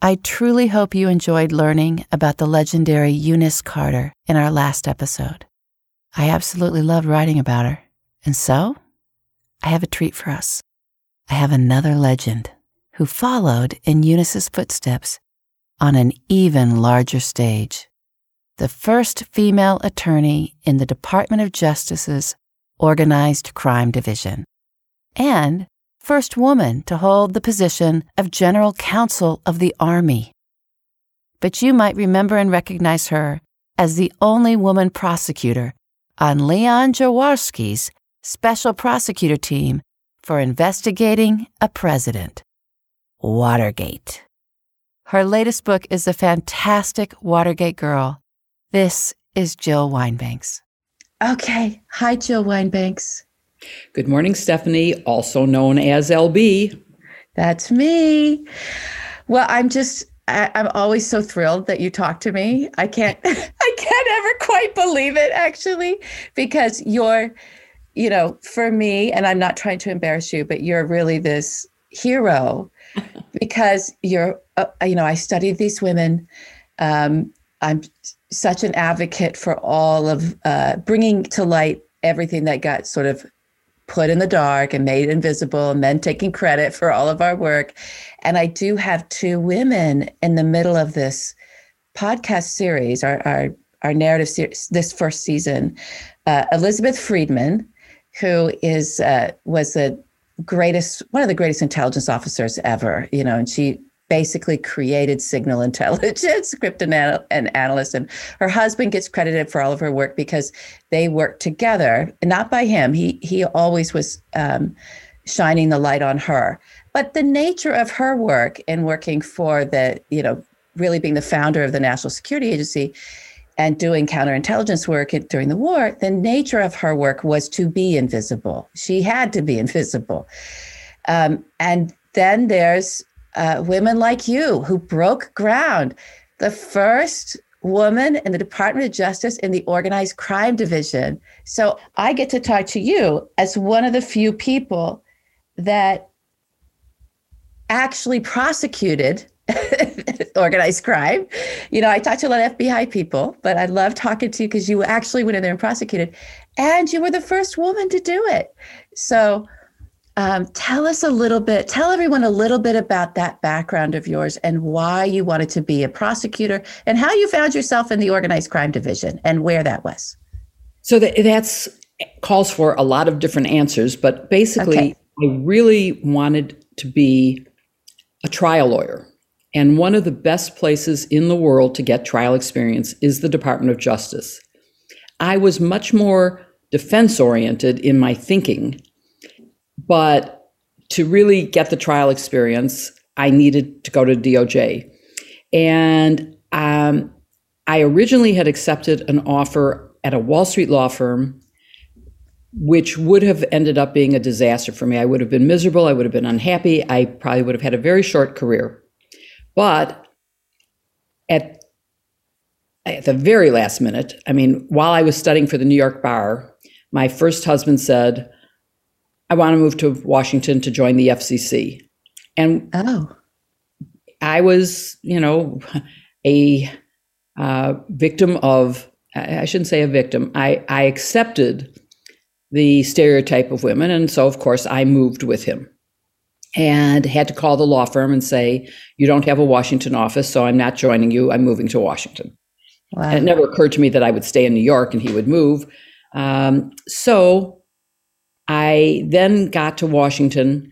I truly hope you enjoyed learning about the legendary Eunice Carter in our last episode. I absolutely loved writing about her. And so, I have a treat for us. I have another legend who followed in Eunice's footsteps on an even larger stage. The first female attorney in the Department of Justice's Organized Crime Division, and first woman to hold the position of General Counsel of the Army. But you might remember and recognize her as the only woman prosecutor on Leon Jaworski's special prosecutor team for investigating a president, Watergate. Her latest book is the fantastic Watergate Girl. This is Jill Wine-Banks. Okay. Hi, Jill Wine-Banks. Good morning, Stephanie, also known as LB. That's me. Well, I'm always so thrilled that you talk to me. I can't ever quite believe it, actually, because you're, for me, and I'm not trying to embarrass you, but you're really this hero because you're, I studied these women. I'm such an advocate for all of bringing to light everything that got sort of put in the dark and made invisible, and then taking credit for all of our work. And I do have two women in the middle of this podcast series, our narrative series, this first season. Elizabeth Friedman, who was one of the greatest intelligence officers ever, and she basically created signal intelligence, script and analyst. And her husband gets credited for all of her work because they worked together, not by him. He always was shining the light on her. But the nature of her work in working for really being the founder of the National Security Agency and doing counterintelligence work during the war, the nature of her work was to be invisible. She had to be invisible. And then there's women like you who broke ground. The first woman in the Department of Justice in the Organized Crime Division. So I get to talk to you as one of the few people that actually prosecuted organized crime. I talked to a lot of FBI people, but I love talking to you because you actually went in there and prosecuted, and you were the first woman to do it. So tell everyone a little bit about that background of yours and why you wanted to be a prosecutor and how you found yourself in the Organized Crime Division and where that was. So that's calls for a lot of different answers, but basically, okay. I really wanted to be a trial lawyer. And one of the best places in the world to get trial experience is the Department of Justice. I was much more defense-oriented in my thinking, but to really get the trial experience, I needed to go to DOJ. And I originally had accepted an offer at a Wall Street law firm, which would have ended up being a disaster for me. I would have been miserable. I would have been unhappy. I probably would have had a very short career. But at the very last minute, while I was studying for the New York bar, my first husband said, I want to move to Washington to join the FCC. And I was, a victim of, I shouldn't say a victim, I accepted the stereotype of women. And so, of course, I moved with him and had to call the law firm and say, you don't have a Washington office, so I'm not joining you. I'm moving to Washington. Wow. And it never occurred to me that I would stay in New York and he would move. So I then got to Washington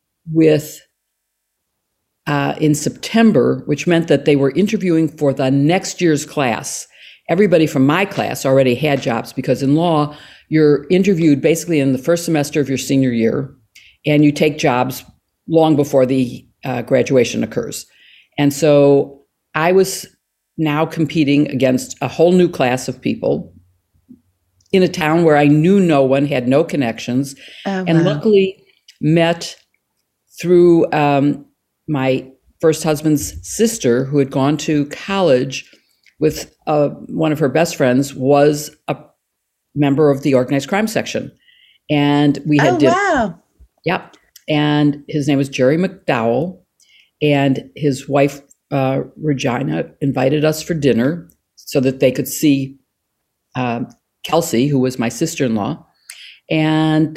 in September, which meant that they were interviewing for the next year's class. Everybody from my class already had jobs because in law, you're interviewed basically in the first semester of your senior year, and you take jobs long before the graduation occurs. And so I was now competing against a whole new class of people in a town where I knew no one, had no connections, and luckily met through my first husband's sister, who had gone to college with one of her best friends, was a member of the organized crime section. And we had wow. Yep. And his name was Jerry McDowell, and his wife, Regina invited us for dinner so that they could see Kelsey, who was my sister-in-law. And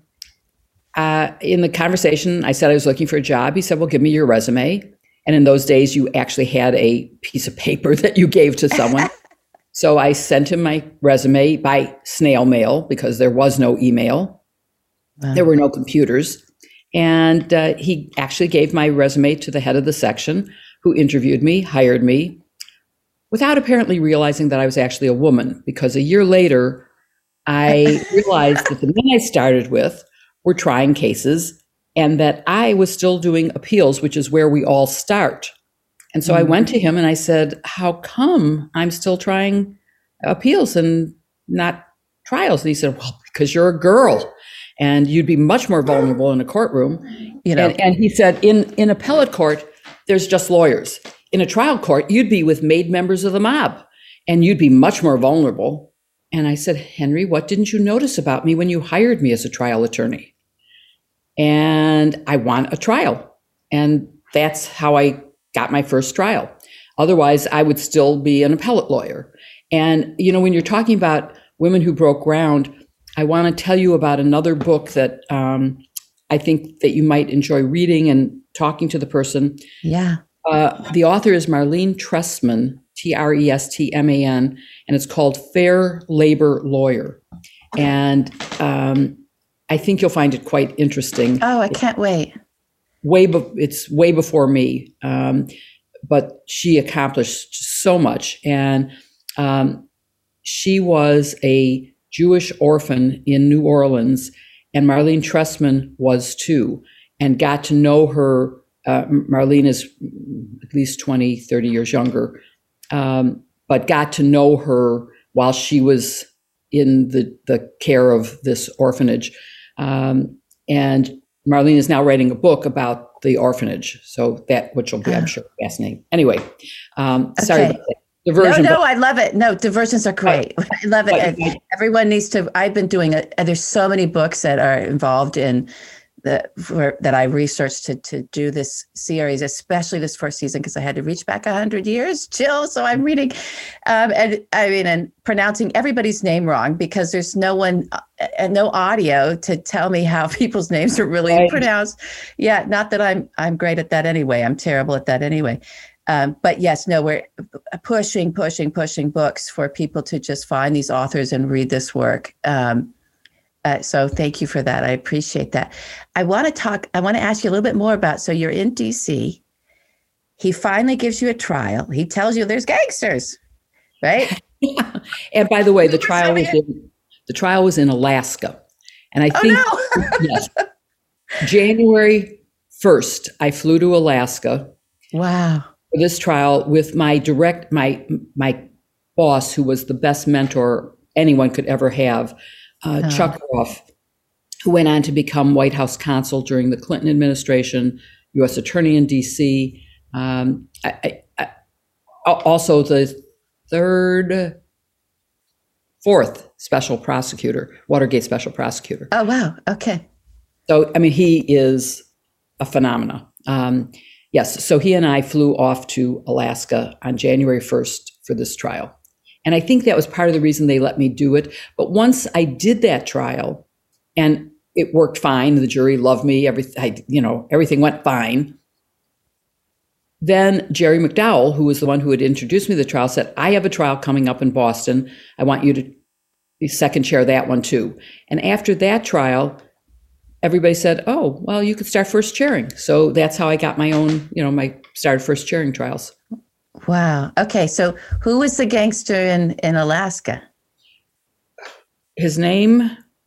in the conversation, I said I was looking for a job. He said, well, give me your resume. And in those days, you actually had a piece of paper that you gave to someone. So I sent him my resume by snail mail because there was no email. Wow. There were no computers. And he actually gave my resume to the head of the section, who interviewed me, hired me, without apparently realizing that I was actually a woman, because a year later, I realized that the men I started with were trying cases and that I was still doing appeals, which is where we all start. And so I went to him and I said, how come I'm still trying appeals and not trials? And he said, well, because you're a girl and you'd be much more vulnerable in a courtroom. You know, and he said, in appellate court, there's just lawyers. In a trial court, you'd be with made members of the mob and you'd be much more vulnerable. And I said, Henry, what didn't you notice about me when you hired me as a trial attorney? And I want a trial. And that's how I got my first trial. Otherwise, I would still be an appellate lawyer. And, you know, when you're talking about women who broke ground, I want to tell you about another book that I think that you might enjoy reading and talking to the person. Yeah. The author is Marlene Trestman, Trestman, and it's called Fair Labor Lawyer. And I think you'll find it quite interesting. Oh, I can't wait. It's way before me, but she accomplished so much. And she was a Jewish orphan in New Orleans, and Marlene Trestman was too, and got to know her. Marlene is at least 20, 30 years younger, but got to know her while she was in the care of this orphanage. And Marlene is now writing a book about the orphanage, so that, which will be, I'm sure, fascinating. Anyway, sorry about that. Diversion. No, I love it. No, diversions are great. I love it. Everyone needs to, I've been doing it. And there's so many books that are involved in that I researched to do this series, especially this first season, because I had to reach back 100 years, Jill. So I'm reading, and pronouncing everybody's name wrong because there's no one and no audio to tell me how people's names are really pronounced. Yeah, not that I'm great at that anyway. I'm terrible at that anyway. But yes, no, we're pushing books for people to just find these authors and read this work. So thank you for that. I appreciate that. I want to ask you a little bit more about, so you're in DC. He finally gives you a trial. He tells you there's gangsters, right? Yeah. And by the way, the trial was in Alaska. And I think, yes, January 1st, I flew to Alaska. Wow. For this trial with my boss, who was the best mentor anyone could ever have, Chuck Ruff, who went on to become White House counsel during the Clinton administration, U.S. attorney in D.C., also the fourth special prosecutor, Watergate special prosecutor. Oh, wow. Okay. So, I mean, he is a phenomenon. Yes, so he and I flew off to Alaska on January 1st for this trial. And I think that was part of the reason they let me do it. But once I did that trial and it worked fine, the jury loved me, everything went fine. Then Jerry McDowell, who was the one who had introduced me to the trial, said, I have a trial coming up in Boston. I want you to be second chair that one too. And after that trial, everybody said, oh, well, you could start first chairing. So that's how I got my own, started first chairing trials. Wow. Okay. So who was the gangster in Alaska? His name,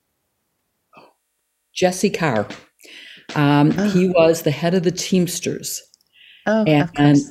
Jesse Carr. He was the head of the Teamsters. Oh, of course.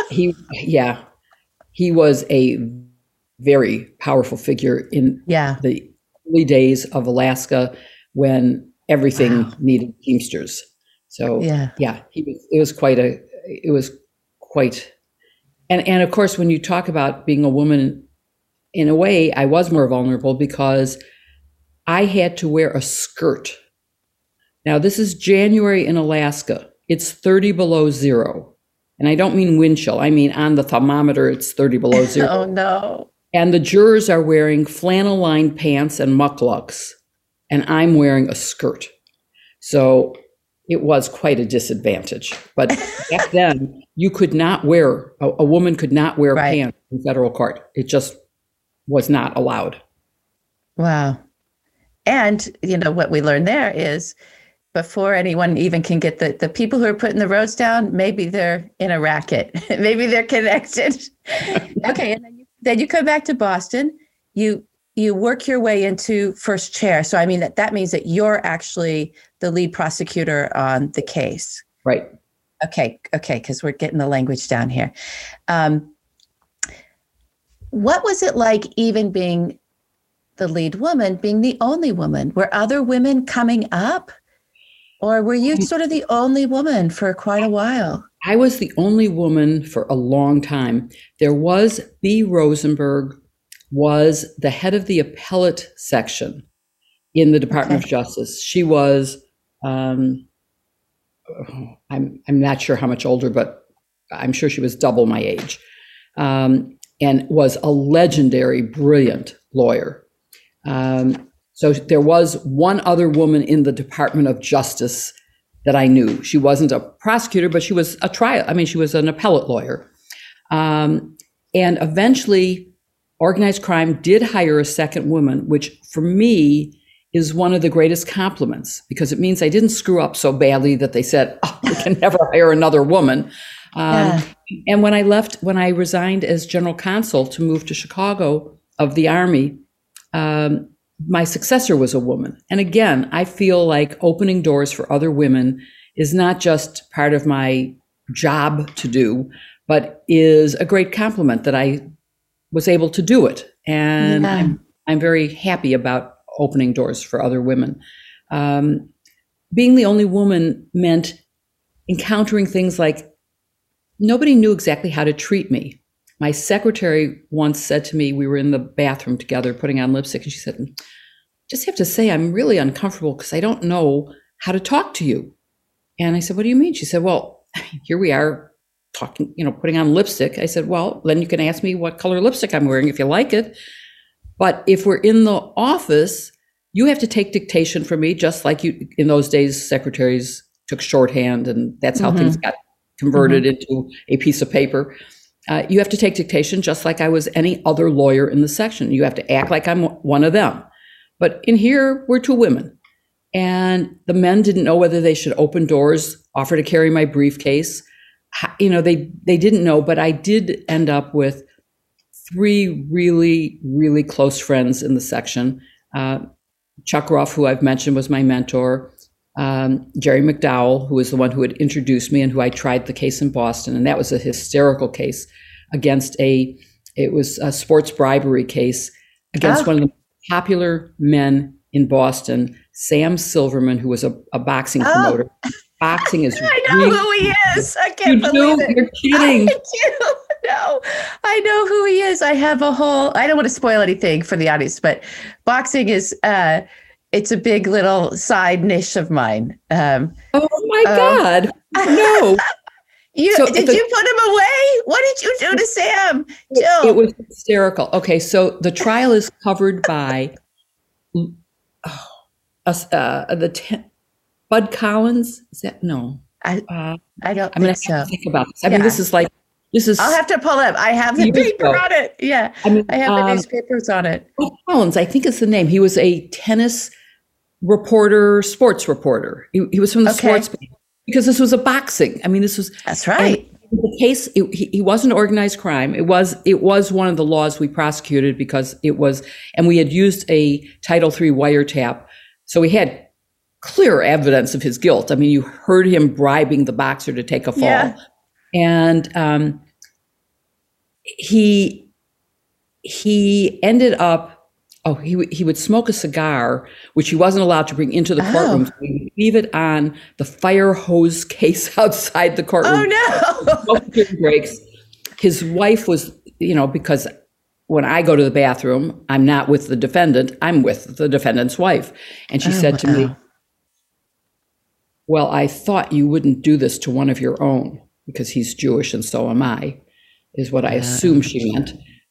He was a very powerful figure in the early days of Alaska when everything needed Teamsters. So it was quite. And of course, when you talk about being a woman, in a way, I was more vulnerable because I had to wear a skirt. Now, this is January in Alaska. It's 30 below zero. And I don't mean wind chill. I mean on the thermometer, it's 30 below zero. Oh, no. And the jurors are wearing flannel-lined pants and mucklucks, and I'm wearing a skirt. So it was quite a disadvantage. But back then, you could not wear, a woman could not wear pants in federal court. It just was not allowed. Wow. And, what we learned there is before anyone even can get the people who are putting the roads down, maybe they're in a racket. Maybe they're connected. Okay. And then you come back to Boston. You work your way into first chair. So, I mean, that means that you're actually the lead prosecutor on the case. Right. Okay. Because we're getting the language down here. What was it like even being the lead woman, being the only woman? Were other women coming up? Or were you sort of the only woman for quite a while? I was the only woman for a long time. There was Bea Rosenberg, was the head of the appellate section in the Department of Justice. She was, I'm not sure how much older, but I'm sure she was double my age, and was a legendary, brilliant lawyer. So there was one other woman in the Department of Justice that I knew. She wasn't a prosecutor, but she was she was an appellate lawyer. And eventually, organized crime did hire a second woman, which for me is one of the greatest compliments, because it means I didn't screw up so badly that they said, oh, we can never hire another woman. And when I resigned as general counsel to move to Chicago of the Army, my successor was a woman. And again, I feel like opening doors for other women is not just part of my job to do, but is a great compliment that I was able to do it. And I'm very happy about opening doors for other women. Being the only woman meant encountering things like nobody knew exactly how to treat me. My secretary once said to me, we were in the bathroom together putting on lipstick, and she said, just have to say I'm really uncomfortable because I don't know how to talk to you. And I said, what do you mean? She said, well, here we are talking, putting on lipstick. I said, well, then you can ask me what color lipstick I'm wearing if you like it. But if we're in the office, you have to take dictation from me, just like you, in those days, secretaries took shorthand, and that's how things got converted into a piece of paper. You have to take dictation just like I was any other lawyer in the section. You have to act like I'm one of them. But in here, we're two women. And the men didn't know whether they should open doors, offer to carry my briefcase. They didn't know, but I did end up with 3 really, really close friends in the section. Chuck Ruff, who I've mentioned was my mentor. Jerry McDowell, who was the one who had introduced me and who I tried the case in Boston. And that was a hysterical case against it was a sports bribery case against one of the popular men in Boston, Sam Silverman, who was a boxing promoter. Boxing is I know who he is. I can't believe it. You're kidding. I do. No, I know who he is. I have I don't want to spoil anything for the audience, but boxing is, it's a big little side niche of mine. Oh my God. No. Did you put him away? What did you do to Sam? Jill. It was hysterical. Okay, so the trial is covered by Bud Collins. Is that no? I don't I'm think so. Have to think about this. I mean, this is. I'll have to pull up. I have the paper on it. Yeah, I have the newspapers on it. Bud Collins, I think is the name. He was a tennis reporter, sports reporter. He was from the sports. Because this was a boxing. I mean, That's right. The case, he wasn't organized crime. It was one of the laws we prosecuted because it was, and we had used a Title III wiretap. So we had clear evidence of his guilt. I mean, you heard him bribing the boxer to take a fall. Yeah. And he ended up, he would smoke a cigar, which he wasn't allowed to bring into the courtroom. So he would leave it on the fire hose case outside the courtroom. Oh, no. During breaks. His wife was, because when I go to the bathroom, I'm not with the defendant, I'm with the defendant's wife. And she said to me, well, I thought you wouldn't do this to one of your own. because he's Jewish and so am I, is what I assume she meant.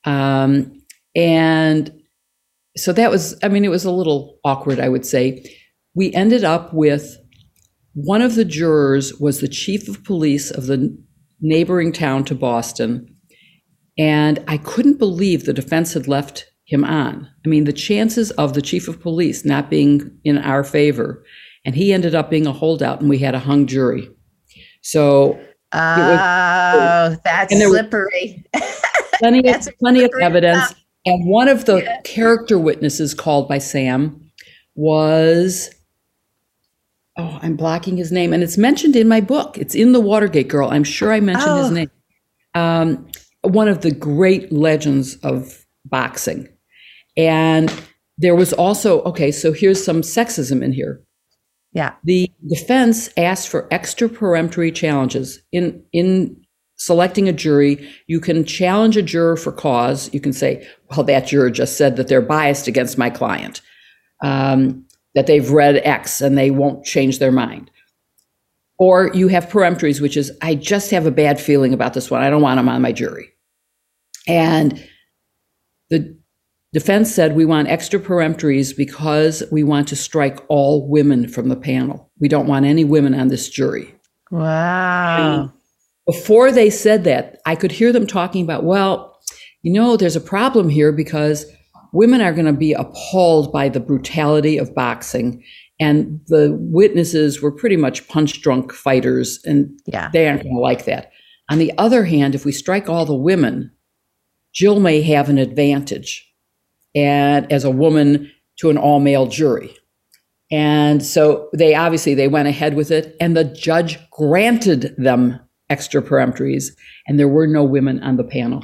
And so that was, I mean, it was a little awkward, I would say. We ended up with one of the jurors was the chief of police of the neighboring town to Boston. And I couldn't believe the defense had left him on. I mean, the chances of the chief of police not being in our favor, and he ended up being a holdout, and we had a hung jury. So, that's slippery. Plenty of evidence. And one of the character witnesses called by Sam was, I'm blocking his name, and it's mentioned in my book. It's in The Watergate Girl. I'm sure I mentioned his name. One of the great legends of boxing. And there was also, so here's some sexism in here. Yeah. The defense asked for extra peremptory challenges. In selecting a jury, you can challenge a juror for cause. You can say, well, that juror just said that they're biased against my client, that they've read X and they won't change their mind. Or you have peremptories, which is, I just have a bad feeling about this one. I don't want him on my jury. And the defense said, we want extra peremptories because we want to strike all women from the panel. We don't want any women on this jury. Wow. And before they said that, I could hear them talking about, well, there's a problem here because women are going to be appalled by the brutality of boxing. And the witnesses were pretty much punch-drunk fighters, and they aren't going to like that. On the other hand, if we strike all the women, Jill may have an advantage, and as a woman to an all-male jury. And so they went ahead with it, and the judge granted them extra peremptories, and there were no women on the panel.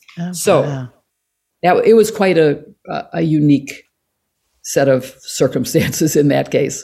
It was quite a unique set of circumstances in that case.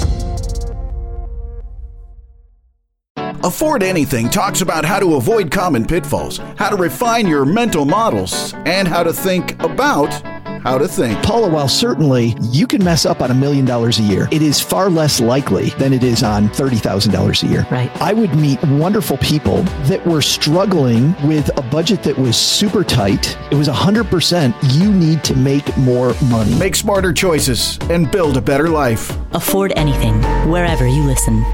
Afford Anything talks about how to avoid common pitfalls, how to refine your mental models, and how to think about how to think. Paula, while certainly you can mess up on $1 million a year, it is far less likely than it is on $30,000 a year. Right. I would meet wonderful people that were struggling with a budget that was super tight. It was 100%. You need to make more money. Make smarter choices and build a better life. Afford Anything, wherever you listen.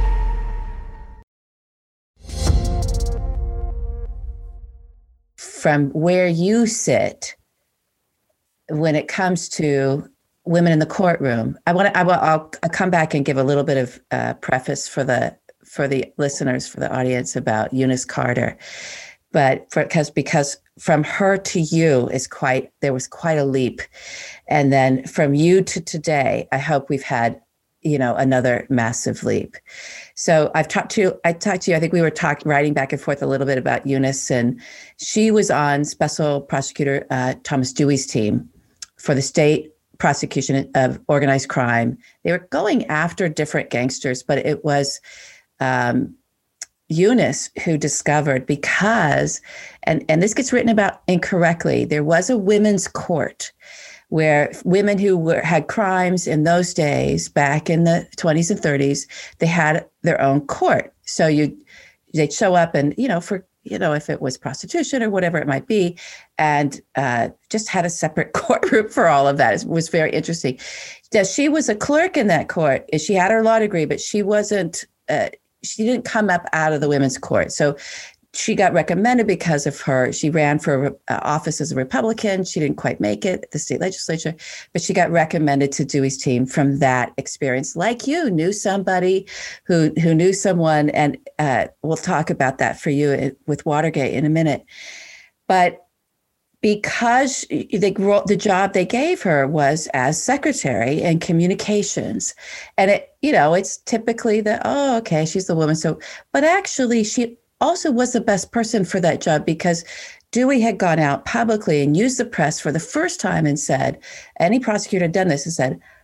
From where you sit, when it comes to women in the courtroom, I'll come back and give a little bit of preface for the listeners, for the audience about Eunice Carter, but because from her to you there was quite a leap, and then from you to today, I hope we've had another massive leap. So I talked to you, I think we were writing back and forth a little bit about Eunice, and she was on Special Prosecutor Thomas Dewey's team for the state prosecution of organized crime. They were going after different gangsters, but it was Eunice who discovered, because, and this gets written about incorrectly, there was a women's court where women who had crimes in those days, back in the 20s and 30s, they had their own court. So they'd show up and, if it was prostitution or whatever it might be, and just had a separate courtroom for all of that. It was very interesting. She was a clerk in that court. She had her law degree, but she didn't come up out of the women's court. So she got recommended because of she ran for office as a Republican. She didn't quite make it at the state legislature, but she got recommended to Dewey's team from that experience. Like you knew somebody who knew someone, and we'll talk about that for you with Watergate in a minute. But because the job they gave her was as secretary and communications, and it's typically she's the woman. So, but actually she also was the best person for that job, because Dewey had gone out publicly and used the press for the first time and said, any prosecutor had done this and said,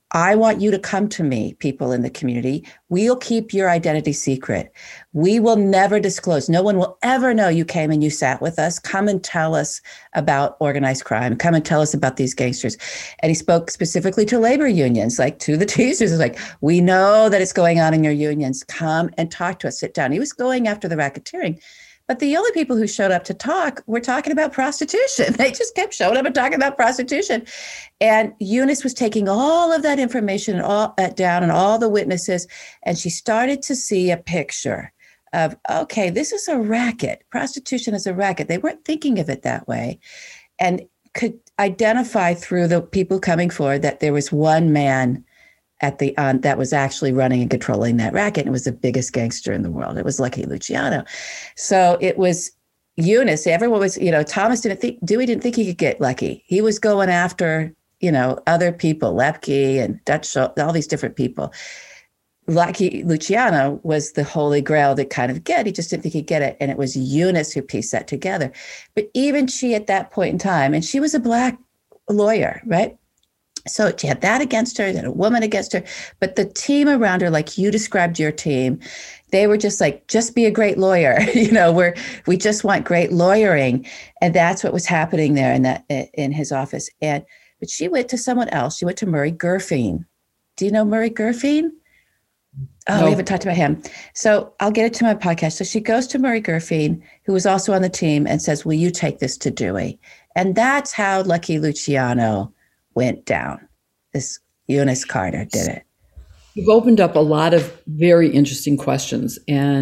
I want you to come to me, people in the community. We'll keep your identity secret. We will never disclose. No one will ever know you came and you sat with us. Come and tell us about organized crime. Come and tell us about these gangsters. And he spoke specifically to labor unions, like to the Teamsters. Like, we know that it's going on in your unions. Come and talk to us. Sit down. He was going after the racketeering. But the only people who showed up to talk were talking about prostitution. They just kept showing up and talking about prostitution. And Eunice was taking all of that information and all that down and all the witnesses. And she started to see a picture of, okay, this is a racket. Prostitution is a racket. They weren't thinking of it that way. And could identify through the people coming forward that there was one man at the that was actually running and controlling that racket. And it was the biggest gangster in the world. It was Lucky Luciano. So it was Eunice. Everyone was, Thomas Dewey didn't think he could get Lucky. He was going after, other people, Lepke and Dutch Schultz, all these different people. Lucky Luciano was the holy grail that kind of he just didn't think he'd get it. And it was Eunice who pieced that together. But even she at that point in time, and she was a Black lawyer, right? So she had that against her, and a woman against her. But the team around her, like you described your team, they were just like, just be a great lawyer. We just want great lawyering. And that's what was happening there in his office. But she went to someone else. She went to Murray Gurfein. Do you know Murray Gurfein? Oh, no. We haven't talked about him. So I'll get it to my podcast. So she goes to Murray Gurfein, who was also on the team, and says, will you take this to Dewey? And that's how Lucky Luciano went down. This Eunice Carter did it. You've opened up a lot of very interesting questions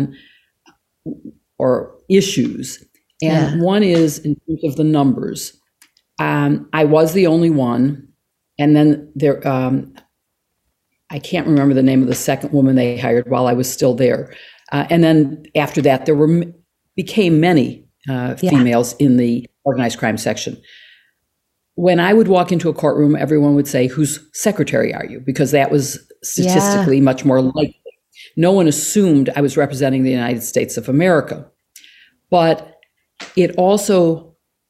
or issues. And one is in terms of the numbers. I was the only one. And then there, I can't remember the name of the second woman they hired while I was still there. And then after that, there became many females in the organized crime section. When I would walk into a courtroom, everyone would say, whose secretary are you? Because that was statistically much more likely. No one assumed I was representing the United States of America. But it also,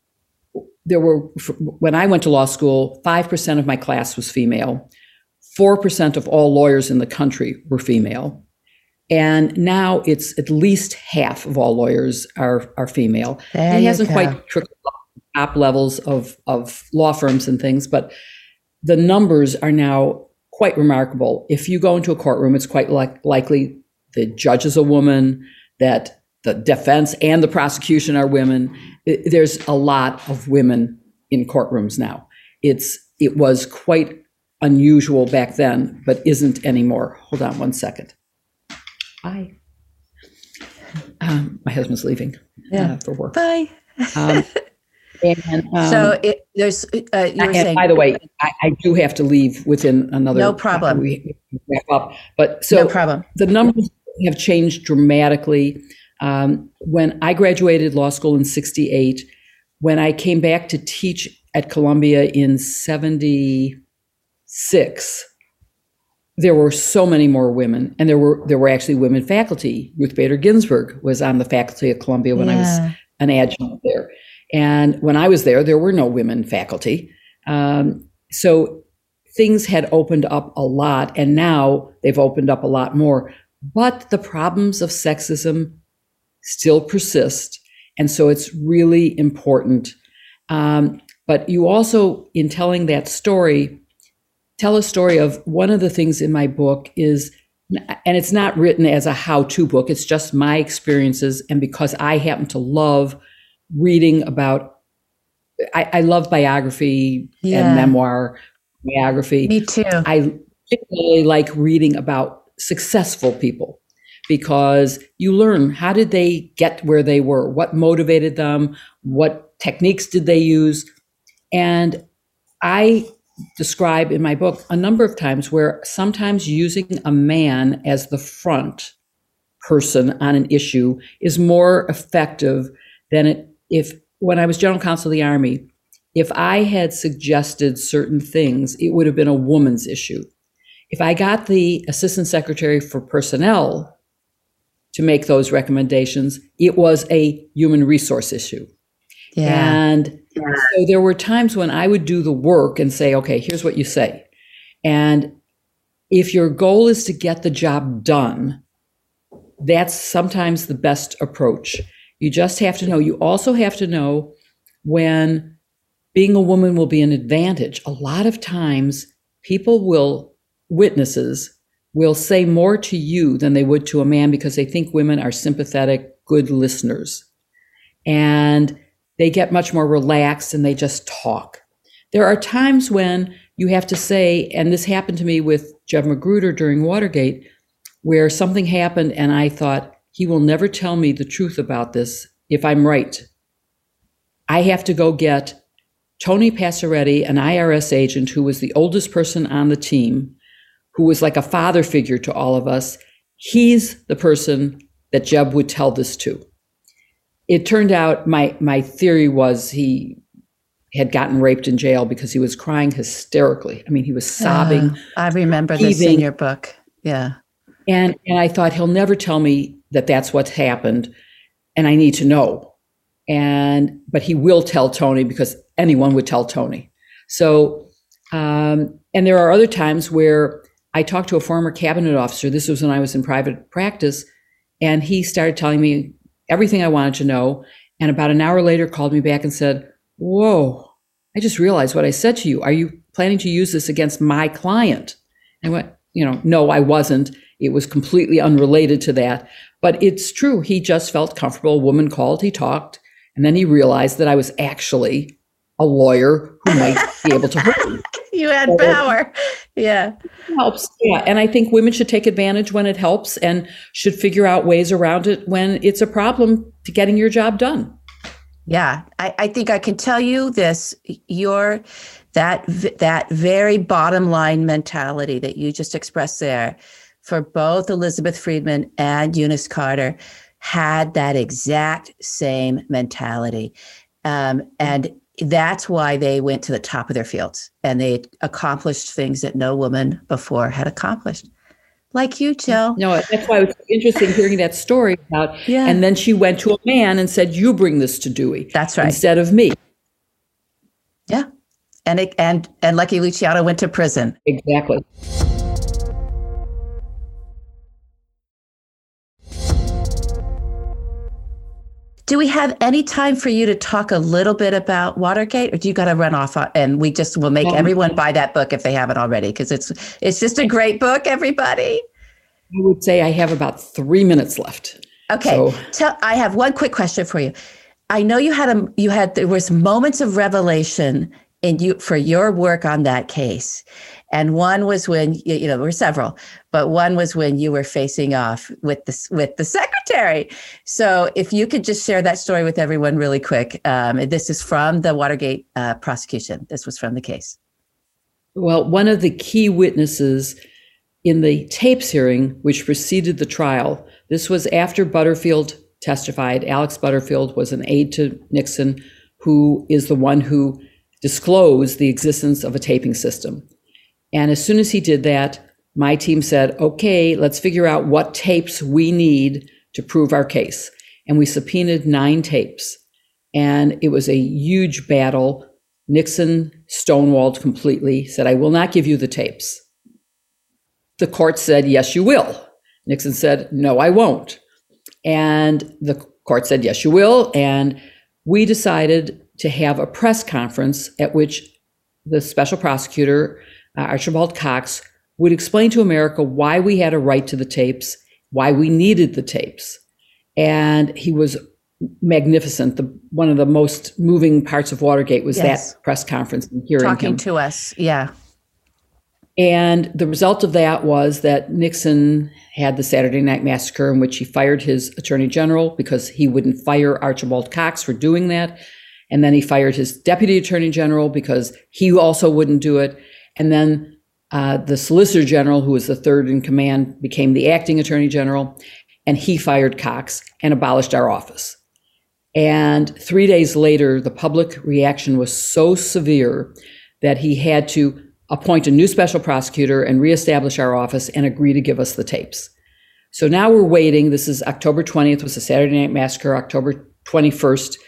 when I went to law school, 5% of my class was female. 4% of all lawyers in the country were female. And now it's at least half of all lawyers are female. It hasn't quite trickled up top levels of law firms and things, but the numbers are now quite remarkable. If you go into a courtroom, it's quite likely the judge is a woman, that the defense and the prosecution are women. There's a lot of women in courtrooms now. It was quite unusual back then, but isn't anymore. Hold on one second. Bye. My husband's leaving for work. Bye. So there's, you were saying. By the way, I do have to leave within another. No problem. We wrap up. But so no problem. The numbers have changed dramatically. When I graduated law school in 1968, when I came back to teach at Columbia in 1976, there were so many more women, and there were actually women faculty. Ruth Bader Ginsburg was on the faculty at Columbia when I was an adjunct there. And when I was there were no women faculty. So things had opened up a lot, and now they've opened up a lot more. But the problems of sexism still persist. And so it's really important. But you also, in telling that story, tell a story of one of the things in my book is, and it's not written as a how-to book, it's just my experiences. And because I happen to love reading about, I love biography and memoir biography. Me too. I particularly like reading about successful people because you learn, how did they get where they were? What motivated them? What techniques did they use? And I describe in my book a number of times where sometimes using a man as the front person on an issue is more effective than when I was general counsel of the Army, if I had suggested certain things, it would have been a woman's issue. If I got the assistant secretary for personnel to make those recommendations, it was a human resource issue. And so there were times when I would do the work and say, okay, here's what you say. And if your goal is to get the job done, that's sometimes the best approach. You just have to know. You also have to know when being a woman will be an advantage. A lot of times witnesses will say more to you than they would to a man because they think women are sympathetic, good listeners. And they get much more relaxed and they just talk. There are times when you have to say, and this happened to me with Jeb Magruder during Watergate, where something happened and I thought, he will never tell me the truth about this if I'm right. I have to go get Tony Passaretti, an IRS agent who was the oldest person on the team, who was like a father figure to all of us. He's the person that Jeb would tell this to. It turned out my theory was he had gotten raped in jail because he was crying hysterically. I mean, he was sobbing. I remember this in your book. Yeah. And I thought, he'll never tell me that that's what's happened, and I need to know. But he will tell Tony because anyone would tell Tony. So, and there are other times where I talked to a former cabinet officer. This was when I was in private practice, and he started telling me everything I wanted to know. And about an hour later, called me back and said, "Whoa, I just realized what I said to you. Are you planning to use this against my client?" I went, no, I wasn't. It was completely unrelated to that. But it's true. He just felt comfortable. A woman called, he talked, and then he realized that I was actually a lawyer who might be able to hurt him. You had power. Yeah. It helps. Yeah. And I think women should take advantage when it helps and should figure out ways around it when it's a problem to getting your job done. Yeah. I think I can tell you this, that very bottom line mentality that you just expressed there for both Elizabeth Friedman and Eunice Carter had that exact same mentality. And that's why they went to the top of their fields and they accomplished things that no woman before had accomplished. Like you, Jill. No, that's why it was interesting hearing that story about, yeah. And then she went to a man and said, "You bring this to Dewey." That's right. Instead of me. Yeah. And Lucky Luciano went to prison. Exactly. Do we have any time for you to talk a little bit about Watergate, or do you got to run off and we'll make everyone buy that book if they haven't already? Because it's just a great book, everybody. I would say I have about 3 minutes left. Okay. So I have one quick question for you. I know there was moments of revelation for your work on that case. And one was when, there were several, but one was when you were facing off with the secretary. So if you could just share that story with everyone really quick. This is from the Watergate prosecution. This was from the case. Well, one of the key witnesses in the tapes hearing, which preceded the trial, this was after Butterfield testified. Alex Butterfield was an aide to Nixon, who is the one who disclosed the existence of a taping system. And as soon as he did that, my team said, okay, let's figure out what tapes we need to prove our case. And we subpoenaed 9 tapes. And it was a huge battle. Nixon stonewalled completely, said, "I will not give you the tapes." The court said, "Yes, you will." Nixon said, "No, I won't." And the court said, "Yes, you will." And we decided to have a press conference at which the special prosecutor, Archibald Cox, would explain to America why we had a right to the tapes, why we needed the tapes. And he was magnificent. One of the most moving parts of Watergate was that press conference and hearing talking him. To us. Yeah. And the result of that was that Nixon had the Saturday Night Massacre, in which he fired his attorney general because he wouldn't fire Archibald Cox for doing that. And then he fired his deputy attorney general because he also wouldn't do it. And then the solicitor general, who was the third in command, became the acting attorney general, and he fired Cox and abolished our office. And 3 days later, the public reaction was so severe that he had to appoint a new special prosecutor and reestablish our office and agree to give us the tapes. So now we're waiting. This is October 20th was the Saturday Night Massacre. October 21st,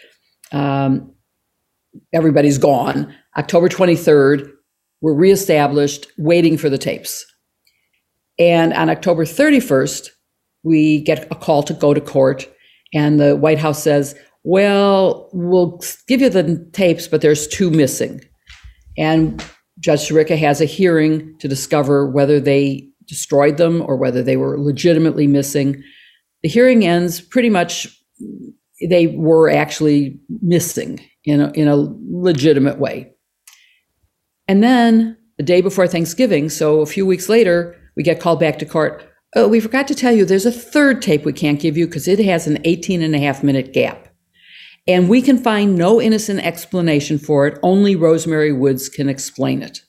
everybody's gone. October 23rd, we're reestablished, waiting for the tapes. And on October 31st, we get a call to go to court. And the White House says, well, we'll give you the tapes, but there's 2 missing. And Judge Sirica has a hearing to discover whether they destroyed them or whether they were legitimately missing. The hearing ends pretty much, they were actually missing in a legitimate way. And then the day before Thanksgiving, so a few weeks later, we get called back to court. Oh, we forgot to tell you there's a 3rd tape we can't give you because it has an 18.5-minute gap. And we can find no innocent explanation for it. Only Rosemary Woods can explain it.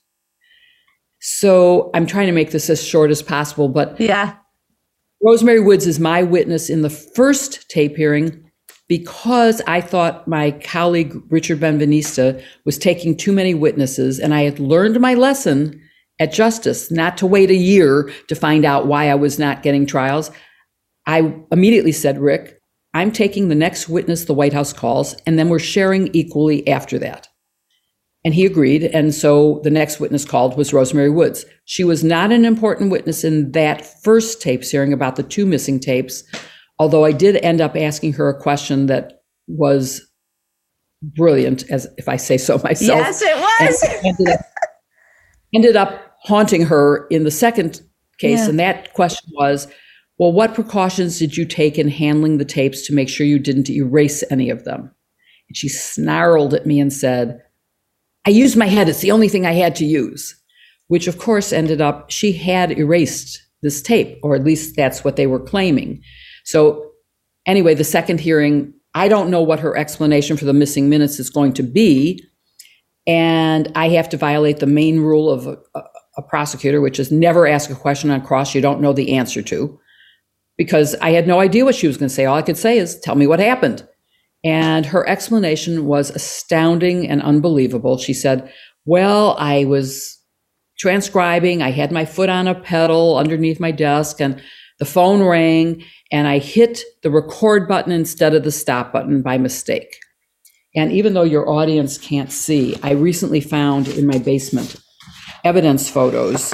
So I'm trying to make this as short as possible, but yeah, Rosemary Woods is my witness in the first tape hearing because I thought my colleague Richard Benveniste was taking too many witnesses, and I had learned my lesson at Justice not to wait a year to find out why I was not getting trials. I immediately said, Rick, I'm taking the next witness the White House calls, and then we're sharing equally after that. And he agreed. And so the next witness called was Rosemary Woods. She was not an important witness in that first tape hearing about the 2 missing tapes, although I did end up asking her a question that was brilliant, as if I say so myself. Yes, it was. Ended up haunting her in the second case. Yeah. And that question was, well, what precautions did you take in handling the tapes to make sure you didn't erase any of them? And she snarled at me and said, I used my head. It's the only thing I had to use, which of course ended up, she had erased this tape, or at least that's what they were claiming. So anyway, the second hearing, I don't know what her explanation for the missing minutes is going to be. And I have to violate the main rule of a prosecutor, which is never ask a question on cross you don't know the answer to, because I had no idea what she was going to say. All I could say is, tell me what happened. And her explanation was astounding and unbelievable. She said, well, I was transcribing. I had my foot on a pedal underneath my desk and the phone rang and I hit the record button instead of the stop button by mistake. And even though your audience can't see, I recently found in my basement evidence photos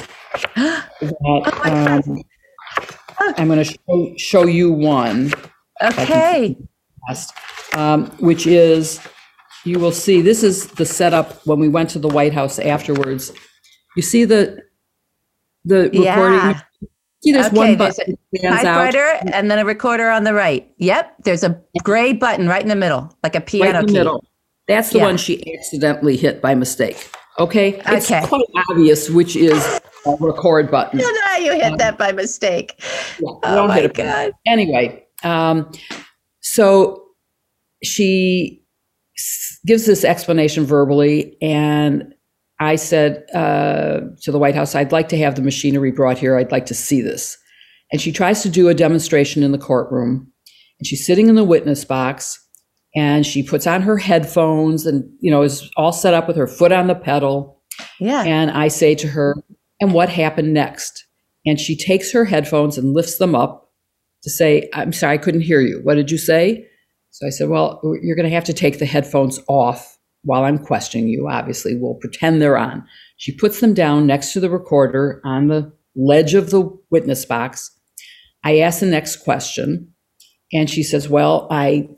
that I'm going to show you one. Okay. Which is, you will see, this is the setup when we went to the White House afterwards. You see the recording? Yeah. See, there's one button that stands out. Typewriter and then a recorder on the right. Yep. There's a gray button right in the middle, like a piano right in the key. middle. That's the one she accidentally hit by mistake. Okay? It's quite obvious which is a record button. No, you hit that by mistake. Yeah, oh my God. Anyway, so she gives this explanation verbally, and I said to the White House, I'd like to have the machinery brought here. I'd like to see this. And she tries to do a demonstration in the courtroom, and she's sitting in the witness box, and she puts on her headphones and, is all set up with her foot on the pedal. Yeah. And I say to her, and what happened next? And she takes her headphones and lifts them up to say, I'm sorry, I couldn't hear you. What did you say? So I said, well, you're going to have to take the headphones off while I'm questioning you. Obviously, we'll pretend they're on. She puts them down next to the recorder on the ledge of the witness box. I ask the next question, and she says, well, I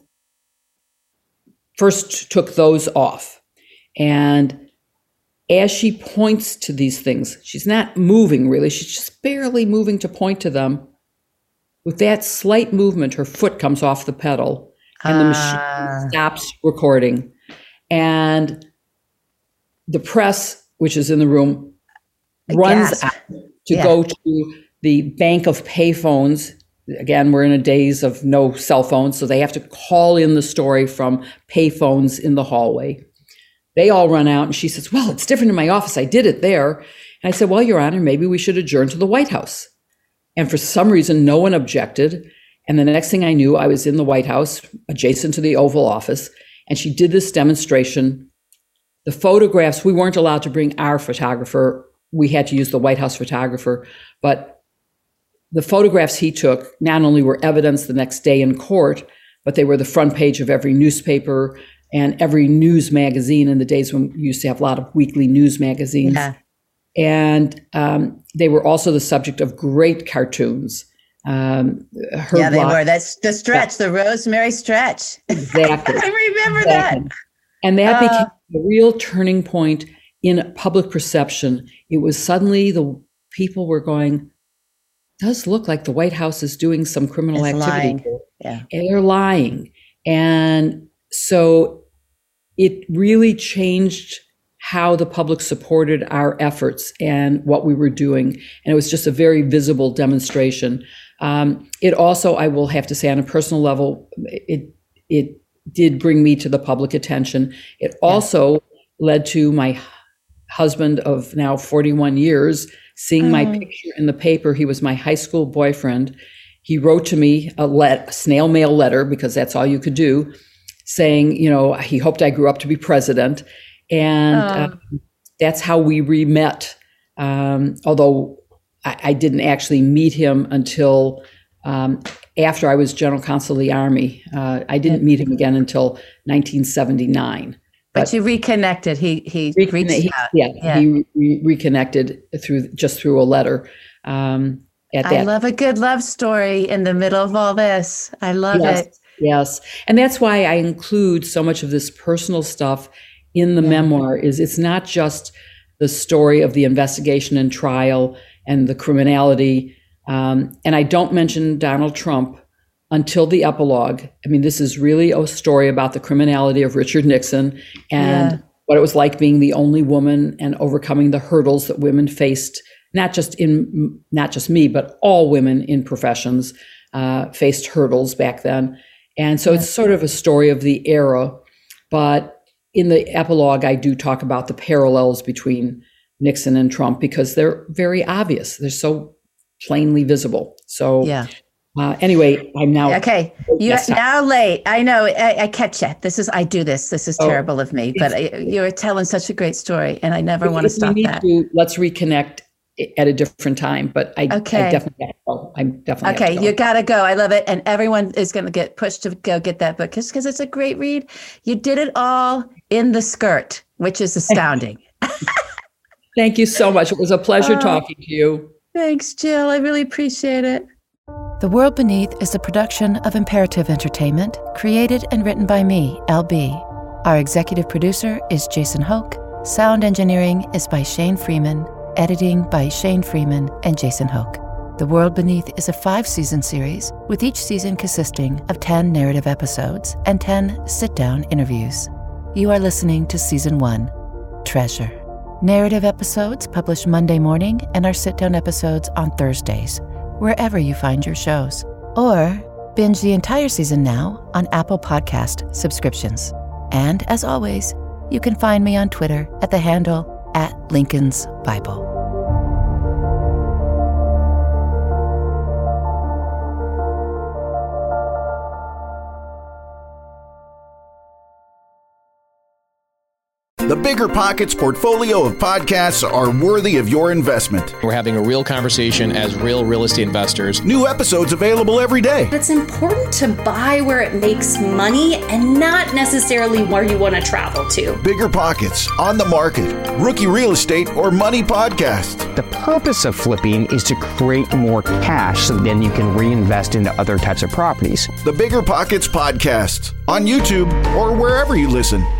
first took those off. And as she points to these things, she's not moving really. She's just barely moving to point to them. With that slight movement, her foot comes off the pedal and the machine stops recording. And the press, which is in the room, runs out to go to the bank of payphones. Again, we're in a days of no cell phones, so they have to call in the story from payphones in the hallway. They all run out, and she says, well, it's different in my office. I did it there. And I said, well, Your Honor, maybe we should adjourn to the White House. And for some reason, no one objected. And the next thing I knew, I was in the White House, adjacent to the Oval Office, and she did this demonstration. The photographs, we weren't allowed to bring our photographer. We had to use the White House photographer. But the photographs he took not only were evidence the next day in court, but they were the front page of every newspaper and every news magazine in the days when we used to have a lot of weekly news magazines. Yeah. And they were also the subject of great cartoons. Yeah, they were. That's the stretch, the Rosemary Stretch. Exactly. I remember that. And that became a real turning point in public perception. It was suddenly the people were going, does look like the White House is doing some criminal activity. Yeah. And they're lying. And so it really changed how the public supported our efforts and what we were doing. And it was just a very visible demonstration. It also, I will have to say, on a personal level, it did bring me to the public attention. It also led to my husband of now 41 years seeing my picture in the paper. He was my high school boyfriend. He wrote to me a snail mail letter, because that's all you could do, saying, he hoped I grew up to be president. And that's how we re-met. Although I didn't actually meet him until after I was general counsel of the Army. I didn't meet him again until 1979. But you reconnected. He reached out. He reconnected through a letter. I love a good love story in the middle of all this. I love it. Yes, and that's why I include so much of this personal stuff in the memoir. It's not just the story of the investigation and trial and the criminality. And I don't mention Donald Trump until the epilogue. I mean, this is really a story about the criminality of Richard Nixon and what it was like being the only woman and overcoming the hurdles that women faced, not just me, but all women in professions faced hurdles back then. And so it's sort of a story of the era. But in the epilogue, I do talk about the parallels between Nixon and Trump, because they're very obvious. They're so plainly visible. So anyway, I'm now You're now late. I know. I catch it. I do this. This is terrible of me. But you're telling such a great story, and I never want to stop that. Let's reconnect at a different time. But I definitely have to go. I'm definitely have to go. You got to go. I love it, and everyone is going to get pushed to go get that book because it's a great read. You did it all in the skirt, which is astounding. Thank you so much. It was a pleasure talking to you. Thanks, Jill. I really appreciate it. The World Beneath is a production of Imperative Entertainment, created and written by me, LB. Our executive producer is Jason Hoke. Sound engineering is by Shane Freeman. Editing by Shane Freeman and Jason Hoke. The World Beneath is a 5-season series, with each season consisting of 10 narrative episodes and 10 sit-down interviews. You are listening to Season 1, Treasure. Narrative episodes publish Monday morning, and our sit-down episodes on Thursdays, wherever you find your shows. Or binge the entire season now on Apple Podcast subscriptions. And as always, you can find me on Twitter at the handle @Lincoln's Bible. The Bigger Pockets portfolio of podcasts are worthy of your investment. We're having a real conversation as real estate investors. New episodes available every day. It's important to buy where it makes money and not necessarily where you want to travel to. Bigger Pockets, On the Market, Rookie Real Estate, or Money Podcast. The purpose of flipping is to create more cash so then you can reinvest into other types of properties. The Bigger Pockets Podcast on YouTube or wherever you listen.